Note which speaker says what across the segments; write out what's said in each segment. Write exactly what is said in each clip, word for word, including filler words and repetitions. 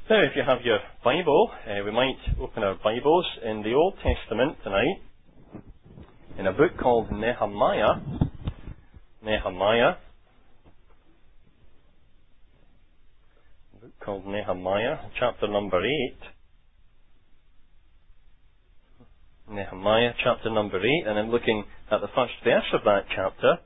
Speaker 1: Now, if you have your Bible, uh, we might open our Bibles in the Old Testament tonight, in a book called Nehemiah. Nehemiah. A book called Nehemiah, chapter number eight. Nehemiah, chapter number eight, and I'm looking at the first verse of that chapter.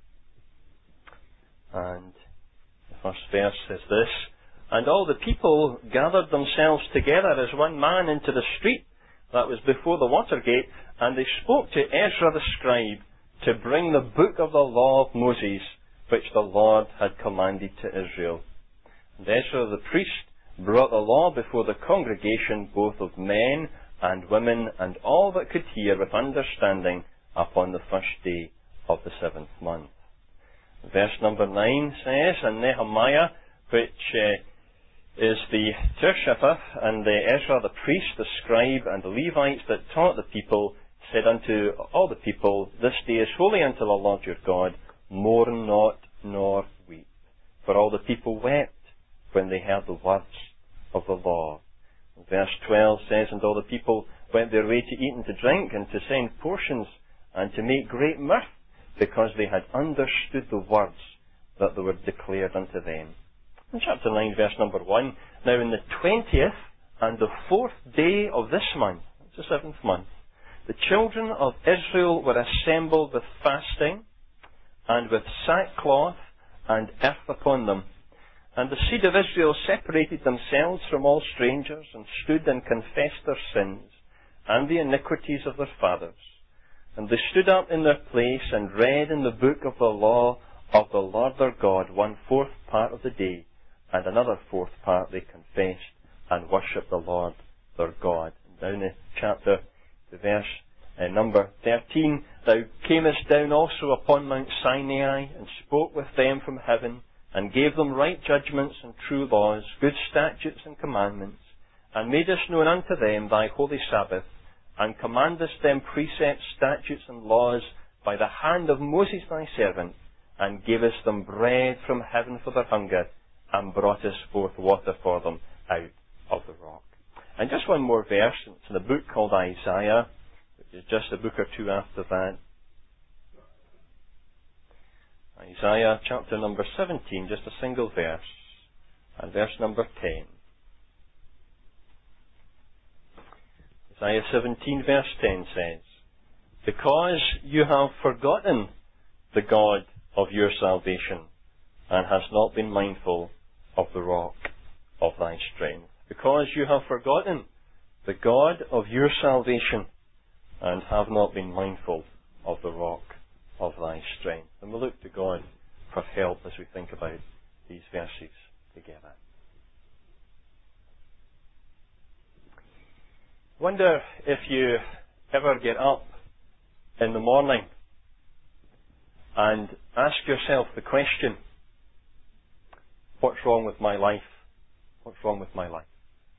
Speaker 1: And the first verse says this: "And all the people gathered themselves together as one man into the street that was before the water gate, and they spoke to Ezra the scribe to bring the book of the law of Moses, which the Lord had commanded to Israel. And Ezra the priest brought the law before the congregation, both of men and women, and all that could hear with understanding, upon the first day of the seventh month." Verse number nine says, "And Nehemiah, which uh, is the Tirshaphith, and the Ezra the priest, the scribe, and the Levites that taught the people, said unto all the people, This day is holy unto the Lord your God, mourn not nor weep. For all the people wept when they heard the words of the law." Verse twelve says, "And all the people went their way to eat and to drink, and to send portions, and to make great mirth, because they had understood the words that they were declared unto them." In chapter nine, verse number one, "Now in the twentieth and the fourth day of this month," that's the seventh month, "the children of Israel were assembled with fasting, and with sackcloth and earth upon them. And the seed of Israel separated themselves from all strangers, and stood and confessed their sins, and the iniquities of their fathers. And they stood up in their place, and read in the book of the law of the Lord their God one fourth part of the day, and another fourth part they confessed, and worshipped the Lord their God." And down in chapter, the verse uh, number thirteen, "Thou camest down also upon Mount Sinai, and spoke with them from heaven, and gave them right judgments and true laws, good statutes and commandments, and madest known unto them thy holy Sabbath, and commandest them precepts, statutes, and laws by the hand of Moses thy servant, and gavest them bread from heaven for their hunger, and broughtest forth water for them out of the rock." And just one more verse, it's in a book called Isaiah, which is just a book or two after that. Isaiah chapter number seventeen, just a single verse, and verse number ten. Isaiah seventeen verse ten says, "Because you have forgotten the God of your salvation, and hast not been mindful of the rock of thy strength." Because you have forgotten the God of your salvation, and have not been mindful of the rock of thy strength. And we'll look to God for help as we think about these verses together. Wonder if you ever get up in the morning and ask yourself the question, what's wrong with my life? What's wrong with my life?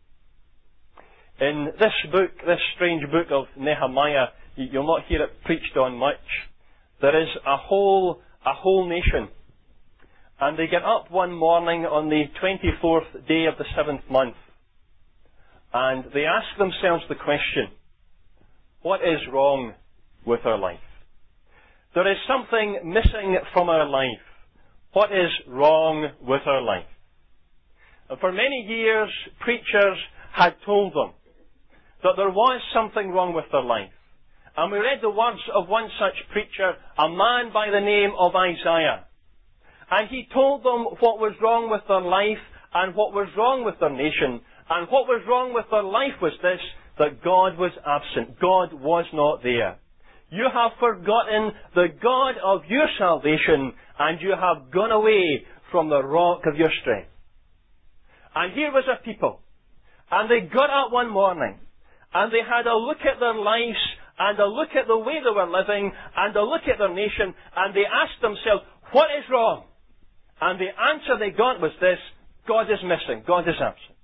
Speaker 1: In this book, this strange book of Nehemiah, you'll not hear it preached on much. There is a whole, a whole nation. And they get up one morning on the twenty-fourth day of the seventh month, and they ask themselves the question, what is wrong with our life? There is something missing from our life. What is wrong with our life? And for many years, preachers had told them that there was something wrong with their life. And we read the words of one such preacher, a man by the name of Isaiah. And he told them what was wrong with their life and what was wrong with their nation. And what was wrong with their life was this, that God was absent. God was not there. You have forgotten the God of your salvation, and you have gone away from the rock of your strength. And here was a people, and they got up one morning, and they had a look at their lives, and a look at the way they were living, and a look at their nation, and they asked themselves, what is wrong? And the answer they got was this, God is missing, God is absent.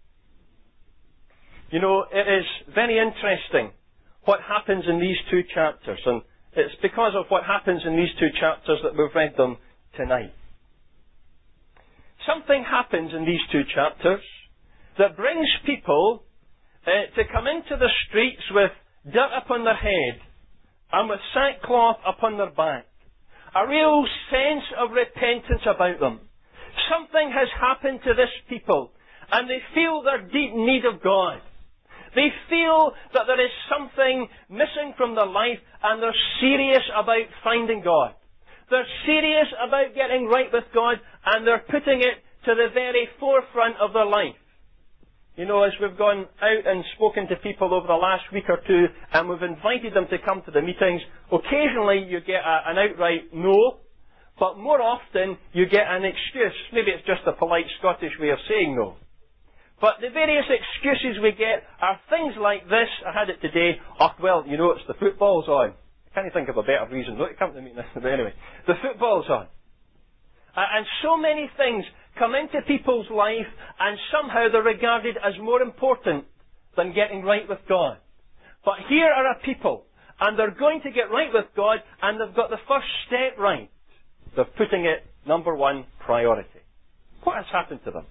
Speaker 1: You know, it is very interesting what happens in these two chapters, and it's because of what happens in these two chapters that we've read them tonight. Something happens in these two chapters that brings people uh, to come into the streets with dirt upon their head and with sackcloth upon their back. A real sense of repentance about them. Something has happened to this people, and they feel their deep need of God. They feel that there is something missing from their life, and they're serious about finding God. They're serious about getting right with God, and they're putting it to the very forefront of their life. You know, as we've gone out and spoken to people over the last week or two, and we've invited them to come to the meetings, occasionally you get a, an outright no, but more often you get an excuse. Maybe it's just a polite Scottish way of saying no. But the various excuses we get are things like this. I had it today. Oh, well, you know, it's the football's on. I can't think of a better reason not to come to the meeting. But anyway, the football's on. Uh, and so many things come into people's life, and somehow they're regarded as more important than getting right with God. But here are a people, and they're going to get right with God, and they've got the first step right. They're putting it number one priority. What has happened to them?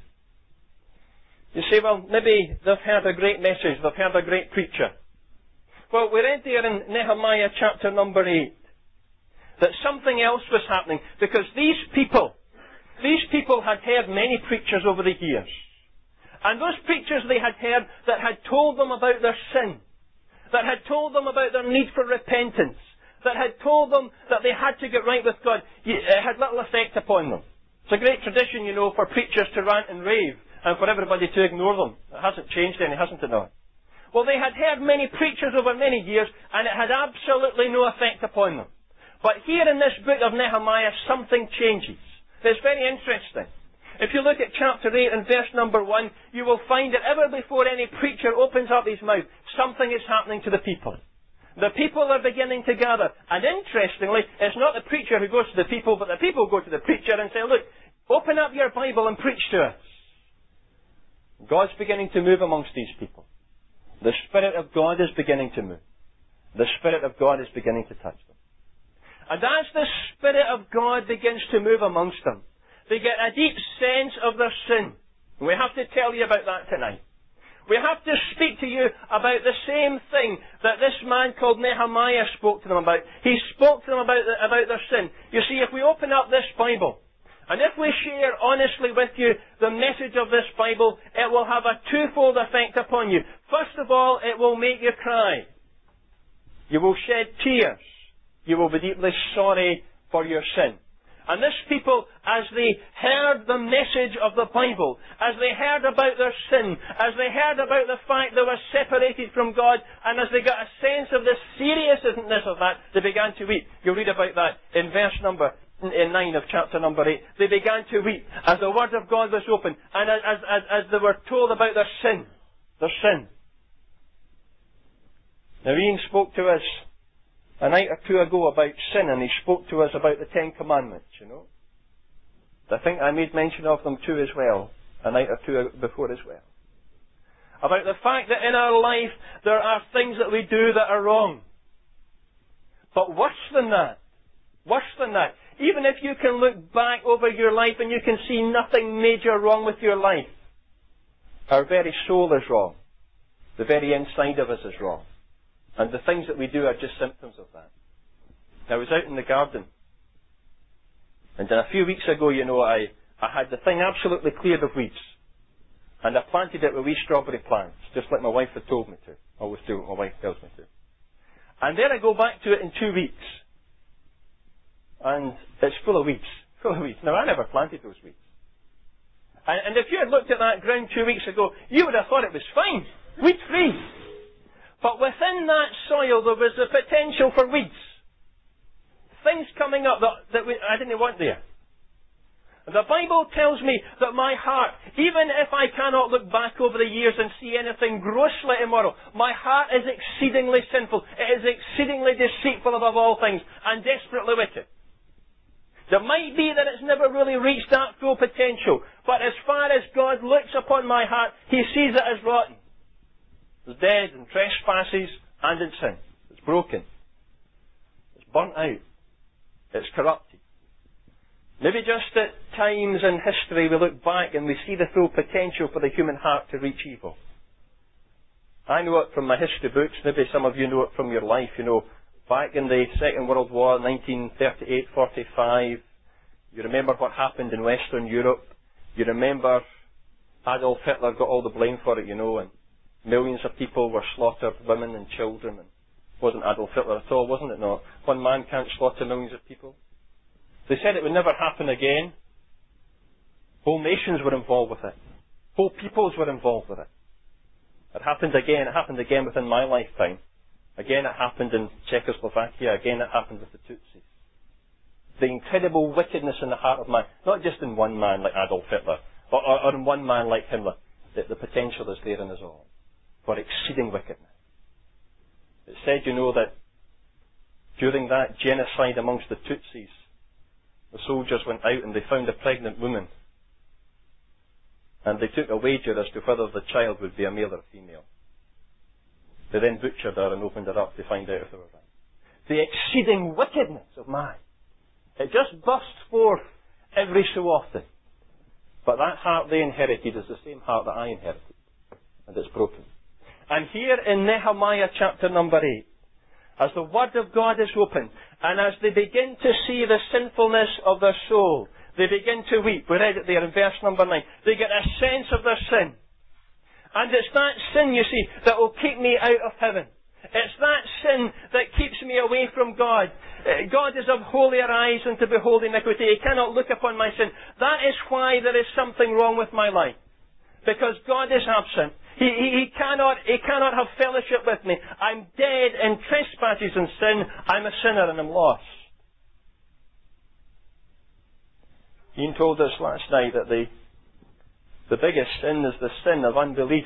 Speaker 1: You say, well, maybe they've heard a great message, they've heard a great preacher. Well, we read there in Nehemiah chapter number eight that something else was happening, because these people, these people had heard many preachers over the years. And those preachers they had heard that had told them about their sin, that had told them about their need for repentance, that had told them that they had to get right with God, it had little effect upon them. It's a great tradition, you know, for preachers to rant and rave, and for everybody to ignore them. It hasn't changed any, hasn't it now? Well, they had heard many preachers over many years, and it had absolutely no effect upon them. But here in this book of Nehemiah, something changes. It's very interesting. If you look at chapter eight and verse number one, you will find that ever before any preacher opens up his mouth, something is happening to the people. The people are beginning to gather. And interestingly, it's not the preacher who goes to the people, but the people go to the preacher and say, look, open up your Bible and preach to us. God's beginning to move amongst these people. The Spirit of God is beginning to move. The Spirit of God is beginning to touch them. And as the Spirit of God begins to move amongst them, they get a deep sense of their sin. We have to tell you about that tonight. We have to speak to you about the same thing that this man called Nehemiah spoke to them about. He spoke to them about, the, about their sin. You see, if we open up this Bible, and if we share honestly with you the message of this Bible, it will have a twofold effect upon you. First of all, it will make you cry. You will shed tears. You will be deeply sorry for your sin. And this people, as they heard the message of the Bible, as they heard about their sin, as they heard about the fact they were separated from God, and as they got a sense of the seriousness of that, they began to weep. You'll read about that in verse number in nine of chapter number eight. They began to weep as the Word of God was opened, and as, as, as they were told about their sin. Their sin. Now Ian spoke to us a night or two ago about sin, and he spoke to us about the Ten Commandments, you know. I think I made mention of them too as well, a night or two before as well. About the fact that in our life there are things that we do that are wrong. But worse than that, worse than that, even if you can look back over your life and you can see nothing major wrong with your life, our very soul is wrong. The very inside of us is wrong. And the things that we do are just symptoms of that. I was out in the garden. And a few weeks ago, you know, I, I had the thing absolutely cleared of weeds. And I planted it with wee strawberry plants, just like my wife had told me to. I always do what my wife tells me to. And then I go back to it in two weeks. And it's full of weeds. Full of weeds. Now, I never planted those weeds. And, and if you had looked at that ground two weeks ago, you would have thought it was fine. Weed-free. But within that soil there was the potential for weeds. Things coming up that, that we, I didn't want there. The Bible tells me that my heart, even if I cannot look back over the years and see anything grossly immoral, my heart is exceedingly sinful. It is exceedingly deceitful above all things and desperately wicked. It might be that it's never really reached that full potential, but as far as God looks upon my heart, He sees it as rotten. It's dead in trespasses and in sin. It's broken. It's burnt out. It's corrupted. Maybe just at times in history we look back and we see the full potential for the human heart to reach evil. I know it from my history books, maybe some of you know it from your life, you know, back in the Second World War, nineteen thirty-eight forty-five, you remember what happened in Western Europe, you remember Adolf Hitler got all the blame for it, you know, and millions of people were slaughtered, women and children, and it wasn't Adolf Hitler at all, wasn't it not? One man can't slaughter millions of people. They said it would never happen again. Whole nations were involved with it. Whole peoples were involved with it. It happened again. It happened again within my lifetime. Again it happened in Czechoslovakia. Again it happened with the Tutsis. The incredible wickedness in the heart of man, not just in one man like Adolf Hitler, or, or, or in one man like Himmler. The, the potential is there in us all for exceeding wickedness. It said, you know, that during that genocide amongst the Tutsis, the soldiers went out and they found a pregnant woman. And they took a wager as to whether the child would be a male or a female. They then butchered her and opened her up to find out if they were right. The exceeding wickedness of man. It just bursts forth every so often. But that heart they inherited is the same heart that I inherited. And it's broken. And here in Nehemiah chapter number eight, as the Word of God is opened, and as they begin to see the sinfulness of their soul, they begin to weep. We read it there in verse number nine. They get a sense of their sin. And it's that sin, you see, that will keep me out of heaven. It's that sin that keeps me away from God. God is of holier eyes than to behold iniquity. He cannot look upon my sin. That is why there is something wrong with my life. Because God is absent. He, he, he cannot he cannot have fellowship with me. I'm dead in trespasses and sin. I'm a sinner and I'm lost. Ian told us last night that the, the biggest sin is the sin of unbelief.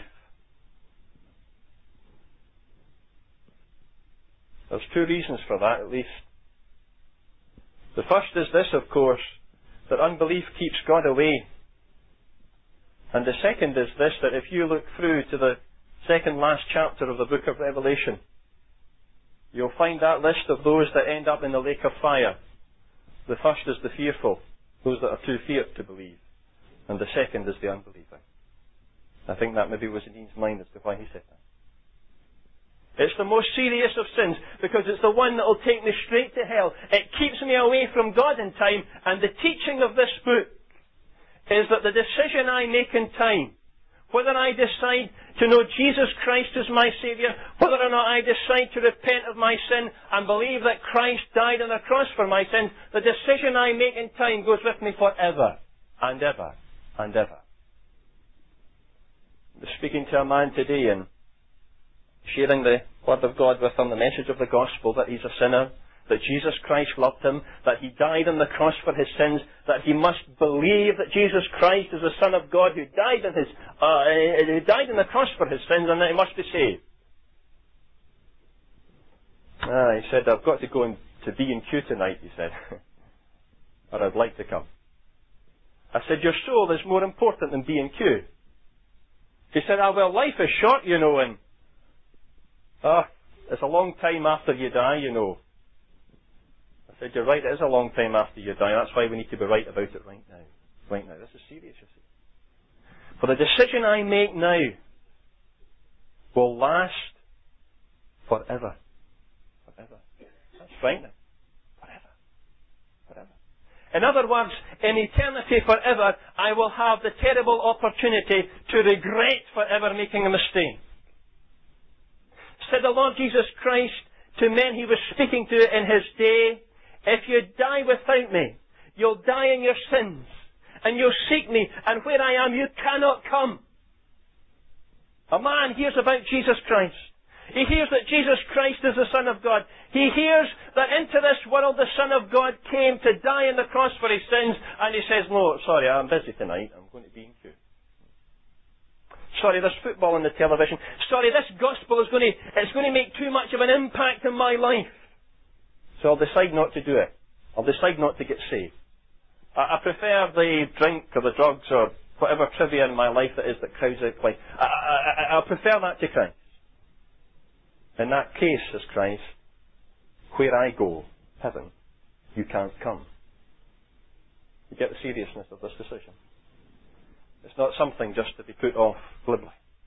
Speaker 1: There's two reasons for that, at least. The first is this, of course, that unbelief keeps God away. And the second is this, that if you look through to the second last chapter of the book of Revelation, you'll find that list of those that end up in the lake of fire. The first is the fearful, those that are too feared to believe. And the second is the unbelieving. I think that maybe was in Ian's mind as to why he said that. It's the most serious of sins because it's the one that will take me straight to hell. It keeps me away from God in time, and the teaching of this book is that the decision I make in time, whether I decide to know Jesus Christ as my Saviour, whether or not I decide to repent of my sin and believe that Christ died on the cross for my sins, the decision I make in time goes with me forever and ever and ever. I was speaking to a man today and sharing the Word of God with him, the message of the Gospel, that he's a sinner, that Jesus Christ loved him, that he died on the cross for his sins, that he must believe that Jesus Christ is the Son of God who died on his, uh, who died on the cross for his sins, and that he must be saved. Ah, he said, I've got to go in to B and Q tonight, he said. Or I'd like to come. I said, your soul is more important than B and Q. He said, ah, well, life is short, you know, and ah, it's a long time after you die, you know. I said, you're right, it is a long time after you die. That's why we need to be right about it right now. Right now. This is serious, you see. For the decision I make now will last forever. Forever. That's frightening. Forever. Forever. In other words, in eternity forever, I will have the terrible opportunity to regret forever making a mistake. Said the Lord Jesus Christ to men he was speaking to in his day, if you die without me, you'll die in your sins, and you'll seek me, and where I am you cannot come. A man hears about Jesus Christ. He hears that Jesus Christ is the Son of God. He hears that into this world the Son of God came to die on the cross for his sins, and he says, no, sorry, I'm busy tonight, I'm going to be in queue. Sorry, there's football on the television. Sorry, this gospel is going to, it's going to make too much of an impact in my life. So I'll decide not to do it. I'll decide not to get saved. I, I prefer the drink or the drugs or whatever trivia in my life that is that crowds out play. I, I, I, I'll prefer that to Christ. In that case, says Christ, where I go, heaven, you can't come. You get the seriousness of this decision. It's not something just to be put off glibly.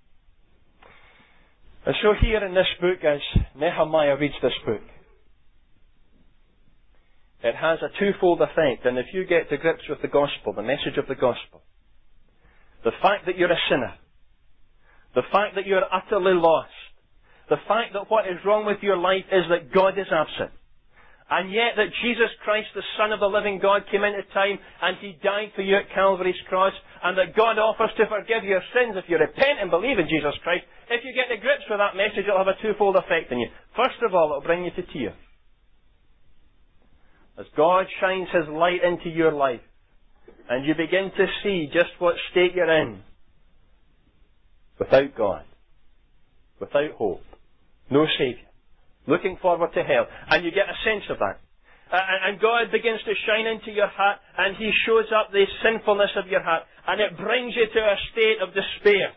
Speaker 1: And so here in this book, as Nehemiah reads this book, it has a twofold effect. And if you get to grips with the gospel, the message of the gospel, the fact that you're a sinner, the fact that you're utterly lost, the fact that what is wrong with your life is that God is absent, and yet that Jesus Christ, the Son of the living God, came into time and He died for you at Calvary's cross, and that God offers to forgive your sins if you repent and believe in Jesus Christ. If you get to grips with that message, it'll have a twofold effect on you. First of all, it'll bring you to tears. As God shines His light into your life, and you begin to see just what state you're in, without God, without hope, no Saviour, looking forward to hell, and you get a sense of that. Uh, and God begins to shine into your heart, and He shows up the sinfulness of your heart, and it brings you to a state of despair.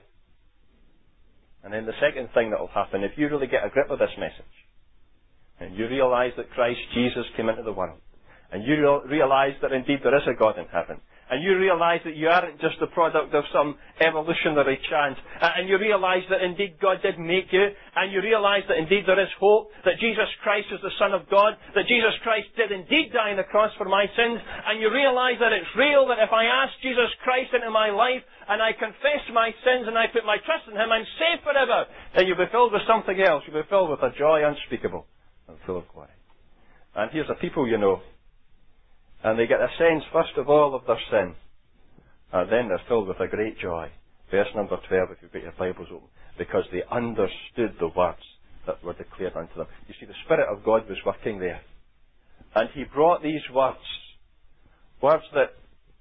Speaker 1: And then the second thing that will happen, if you really get a grip of this message, and you realise that Christ Jesus came into the world, and you realise that indeed there is a God in heaven, and you realise that you aren't just the product of some evolutionary chance, and you realise that indeed God did make you, and you realise that indeed there is hope, that Jesus Christ is the Son of God, that Jesus Christ did indeed die on the cross for my sins, and you realise that it's real, that if I ask Jesus Christ into my life, and I confess my sins, and I put my trust in Him, I'm saved forever, then you'll be filled with something else. You'll be filled with a joy unspeakable and full of glory. And here's a people you know, and they get a sense, first of all, of their sin. And then they're filled with a great joy. Verse number twelve, if you've got your Bibles open. Because they understood the words that were declared unto them. You see, the Spirit of God was working there. And He brought these words. Words that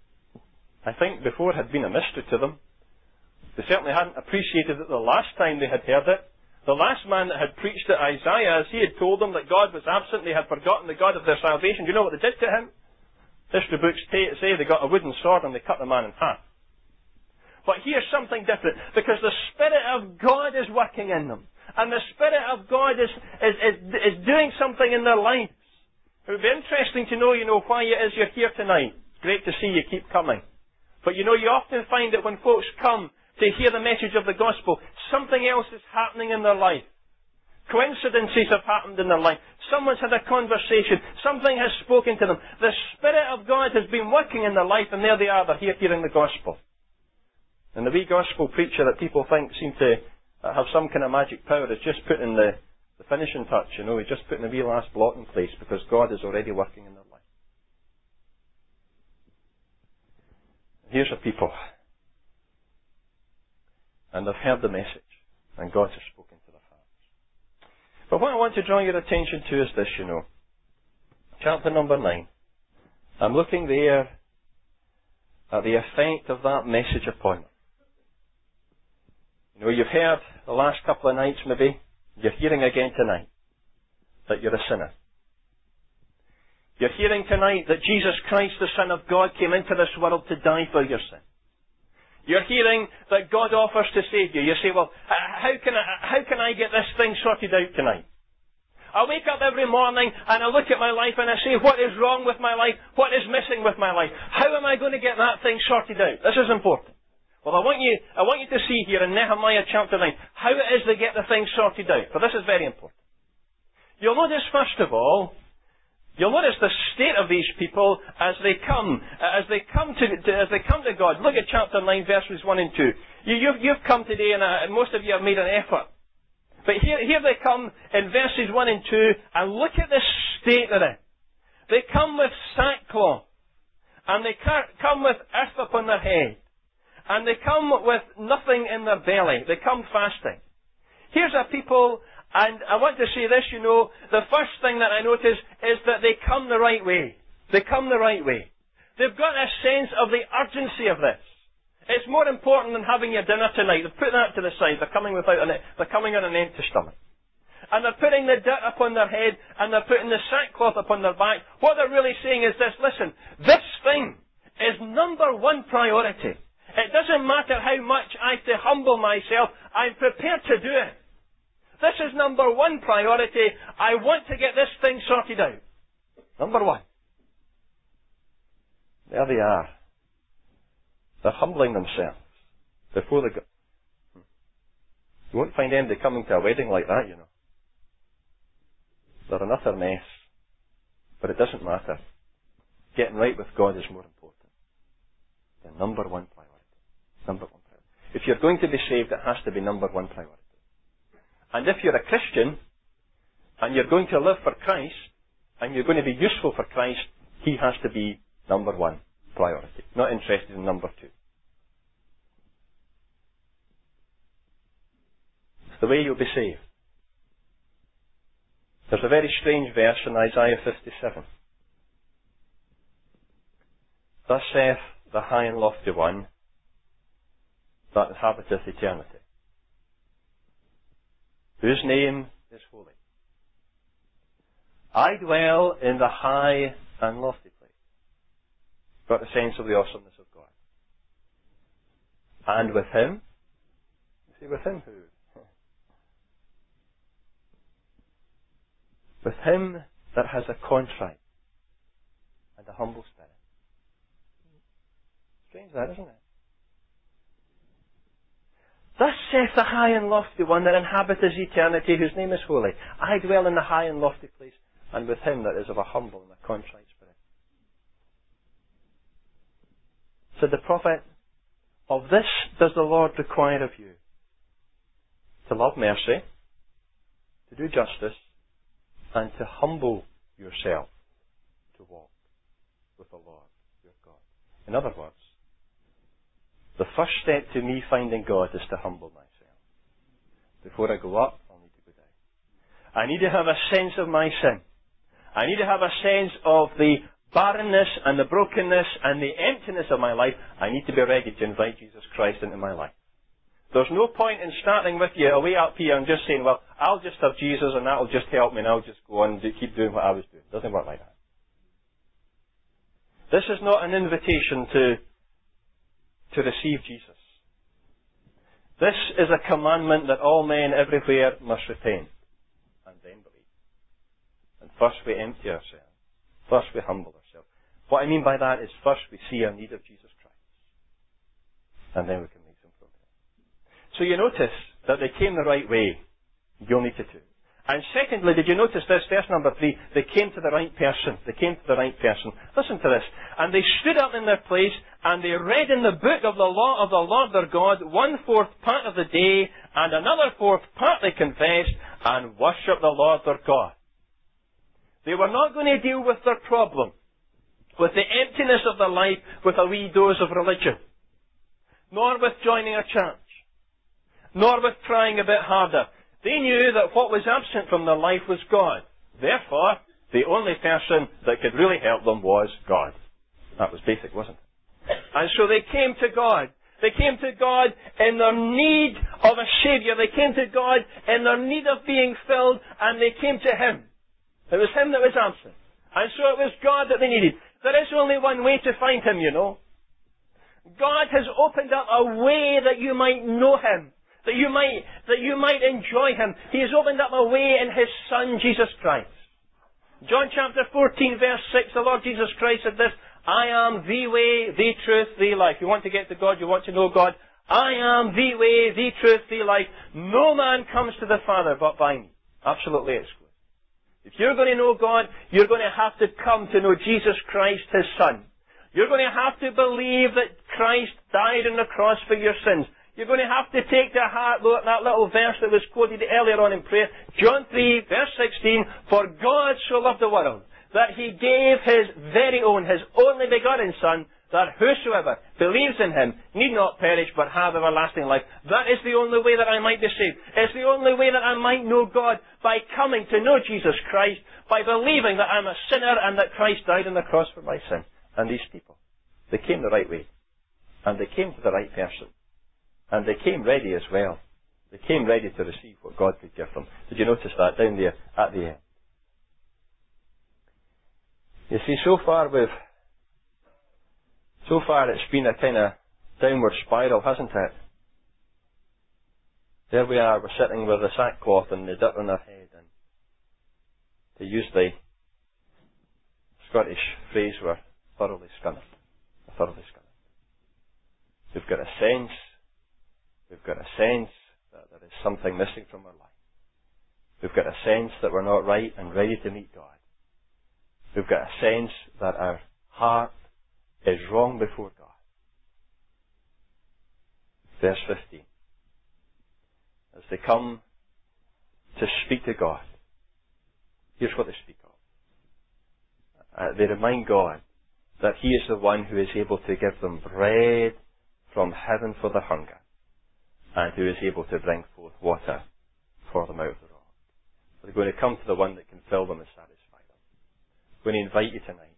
Speaker 1: I think before had been a mystery to them. They certainly hadn't appreciated it the last time they had heard it. The last man that had preached to Isaiah, as he had told them that God was absent, they had forgotten the God of their salvation. Do you know what they did to him? History books say they got a wooden sword and they cut the man in half. But here's something different, because the Spirit of God is working in them. And the Spirit of God is, is, is, is doing something in their lives. It would be interesting to know, you know, why it is you're here tonight. It's great to see you keep coming. But you know, you often find that when folks come to hear the message of the gospel, something else is happening in their life. Coincidences have happened in their life. Someone's had a conversation. Something has spoken to them. The Spirit of God has been working in their life, and there they are. They're here hearing the gospel. And the wee gospel preacher that people think seem to have some kind of magic power is just putting the, the finishing touch, you know. He's just putting the wee last block in place because God is already working in their life. Here's a people. And they've heard the message, and God has spoken to their hearts. But what I want to draw your attention to is this, you know. Chapter number nine. I'm looking there at the effect of that message upon them. You know, you've heard the last couple of nights maybe, you're hearing again tonight that you're a sinner. You're hearing tonight that Jesus Christ, the Son of God, came into this world to die for your sin. You're hearing that God offers to save you. You say, well, how can I, how can I get this thing sorted out tonight? I wake up every morning and I look at my life and I say, what is wrong with my life? What is missing with my life? How am I going to get that thing sorted out? This is important. Well, I want you, I want you to see here in Nehemiah chapter nine how it is they get the thing sorted out. For this is very important. You'll notice, first of all, You'll notice the state of these people as they come, as they come to, to as they come to God. Look at chapter nine, verses one and two. You, you've, you've come today, and, uh, and most of you have made an effort. But here, here they come in verses one and two, and look at the state they're in. They come with sackcloth, and they come with earth upon their head, and they come with nothing in their belly. They come fasting. Here's a people. And I want to say this, you know, the first thing that I notice is that they come the right way. They come the right way. They've got a sense of the urgency of this. It's more important than having your dinner tonight. They've put that to the side. They're coming without an, they're coming on an empty stomach. And they're putting the dirt upon their head, and they're putting the sackcloth upon their back. What they're really saying is this, listen, this thing is number one priority. It doesn't matter how much I have to humble myself, I'm prepared to do it. This is number one priority. I want to get this thing sorted out. Number one. There they are. They're humbling themselves before the God. You won't find anybody coming to a wedding like that, you know. They're an utter mess. But it doesn't matter. Getting right with God is more important. The number one priority. Number one priority. If you're going to be saved, it has to be number one priority. And if you're a Christian, and you're going to live for Christ, and you're going to be useful for Christ, He has to be number one priority. Not interested in number two. It's the way you'll be saved. There's a very strange verse in Isaiah fifty-seven. Thus saith the high and lofty one that inhabiteth eternity, whose name is holy. I dwell in the high and lofty place. Got the sense of the awesomeness of God. And with Him, you see, with Him who? With him that has a contrite and a humble spirit. Strange that, isn't it? Thus saith the high and lofty one that inhabiteth eternity, whose name is holy. I dwell in the high and lofty place, and with him that is of a humble and a contrite spirit. Said the prophet, of this does the Lord require of you, to love mercy, to do justice, and to humble yourself to walk with the Lord your God. In other words, the first step to me finding God is to humble myself. Before I go up, I'll need to go down. I need to have a sense of my sin. I need to have a sense of the barrenness and the brokenness and the emptiness of my life. I need to be ready to invite Jesus Christ into my life. There's no point in starting with you away up here and just saying, well, I'll just have Jesus and that'll just help me and I'll just go on and do, keep doing what I was doing. It doesn't work like that. This is not an invitation to, to receive Jesus. This is a commandment that all men everywhere must repent and then believe. And first we empty ourselves. First we humble ourselves. What I mean by that is first we see our need of Jesus Christ. And then we can make some progress. So you notice that they came the right way. You'll need to too. And secondly, did you notice this, verse number three? They came to the right person. They came to the right person. Listen to this. And they stood up in their place, and they read in the book of the law of the Lord their God, one-fourth part of the day, and another fourth part they confessed, and worshipped the Lord their God. They were not going to deal with their problem, with the emptiness of their life, with a wee dose of religion, nor with joining a church, nor with trying a bit harder. They knew that what was absent from their life was God. Therefore, the only person that could really help them was God. That was basic, wasn't it? And so they came to God. They came to God in their need of a Saviour. They came to God in their need of being filled, and they came to Him. It was Him that was absent. And so it was God that they needed. There is only one way to find Him, you know. God has opened up a way that you might know Him. That you might, that you might enjoy Him. He has opened up a way in His Son, Jesus Christ. John chapter fourteen, verse six, the Lord Jesus Christ said this, I am the way, the truth, the life. You want to get to God, you want to know God. I am the way, the truth, the life. No man comes to the Father but by me. Absolutely exclusive. If you're going to know God, you're going to have to come to know Jesus Christ, His Son. You're going to have to believe that Christ died on the cross for your sins. You're going to have to take to heart that little verse that was quoted earlier on in prayer. John three, verse sixteen, for God so loved the world, that He gave His very own, His only begotten Son, that whosoever believes in Him need not perish but have everlasting life. That is the only way that I might be saved. It's the only way that I might know God, by coming to know Jesus Christ, by believing that I'm a sinner and that Christ died on the cross for my sin. And these people, they came the right way. And they came to the right person. And they came ready as well. They came ready to receive what God could give them. Did you notice that down there at the end? You see, so far we've, so far it's been a kind of downward spiral, hasn't it? There we are, we're sitting with the sackcloth and the dirt on our head, and to use the Scottish phrase, we're thoroughly scunnered. thoroughly scum. We've got a sense, we've got a sense that there is something missing from our life. We've got a sense that we're not right and ready to meet God. We've got a sense that our heart is wrong before God. Verse fifteen. As they come to speak to God, here's what they speak of. Uh, they remind God that He is the one who is able to give them bread from heaven for their hunger, and who is able to bring forth water for them out of the rock. They're going to come to the one that can fill them and satisfy them. I'm going to invite you tonight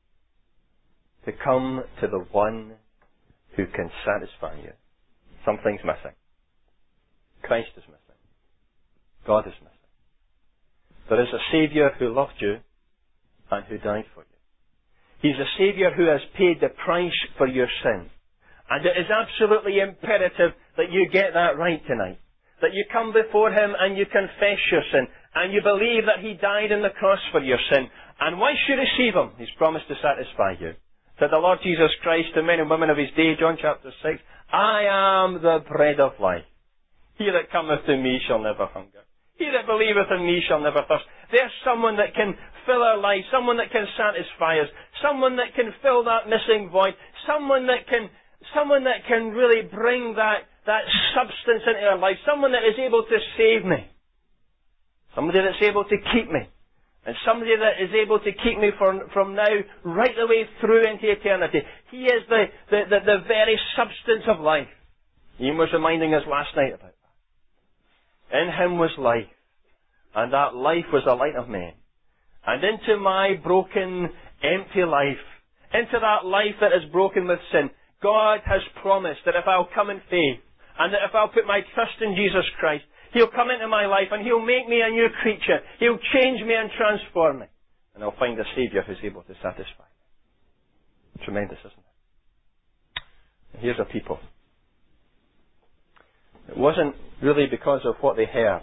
Speaker 1: to come to the one who can satisfy you. Something's missing. Christ is missing. God is missing. There is a Saviour who loved you and who died for you. He's a Saviour who has paid the price for your sin. And it is absolutely imperative that you get that right tonight. That you come before Him and you confess your sin. And you believe that He died on the cross for your sin. And once you receive Him, He's promised to satisfy you. Said the Lord Jesus Christ to men and women of His day, John chapter six, I am the bread of life. He that cometh to me shall never hunger. He that believeth in me shall never thirst. There's someone that can fill our life, someone that can satisfy us, someone that can fill that missing void, someone that can, someone that can really bring that, that substance into our life, someone that is able to save me, somebody that's able to keep me, and somebody that is able to keep me from, from now right the way through into eternity. He is the, the, the, the very substance of life. Ian was reminding us last night about that. In Him was life, and that life was the light of men. And into my broken, empty life, into that life that is broken with sin, God has promised that if I'll come in faith, and that if I'll put my trust in Jesus Christ, He'll come into my life and He'll make me a new creature. He'll change me and transform me. And I'll find a Saviour who's able to satisfy me. Tremendous, isn't it? And here's a people. It wasn't really because of what they heard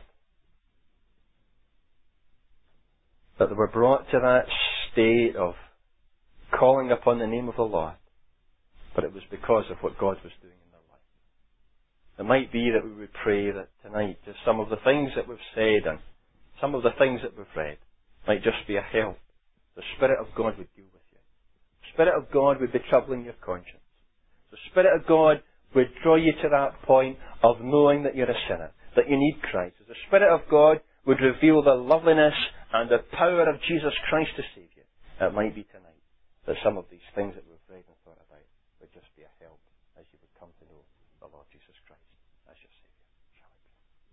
Speaker 1: that they were brought to that state of calling upon the name of the Lord, but it was because of what God was doing in their life. It might be that we would pray that tonight just some of the things that we've said and some of the things that we've read might just be a help. The Spirit of God would deal with you. The Spirit of God would be troubling your conscience. The Spirit of God would draw you to that point of knowing that you're a sinner, that you need Christ. As the Spirit of God would reveal the loveliness and the power of Jesus Christ to save you, it might be tonight that some of these things that we've read and thought about would just be a help as you would come to know the Lord Jesus Christ as your Saviour. Shall we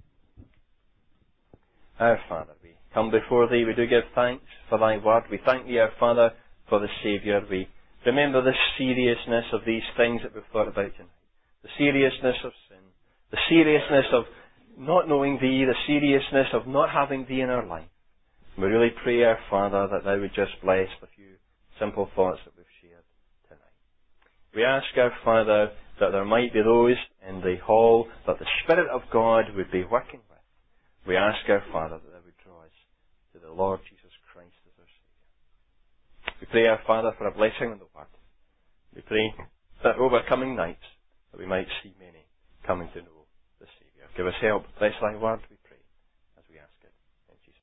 Speaker 1: pray? Our Father, we come before Thee, we do give thanks for Thy word. We thank Thee, our Father, for the Saviour. We remember the seriousness of these things that we've thought about tonight. The seriousness of sin, the seriousness of not knowing Thee, the seriousness of not having Thee in our life. We really pray, our Father, that Thou would just bless the few simple thoughts that we've shared tonight. We ask, our Father, that there might be those in the hall that the Spirit of God would be working with. We ask, our Father, that Thou would draw us to the Lord Jesus Christ as our Saviour. We pray, our Father, for a blessing on the Word. We pray that over coming nights, that we might see many coming to know the Saviour. Give us help. Bless Thy word. We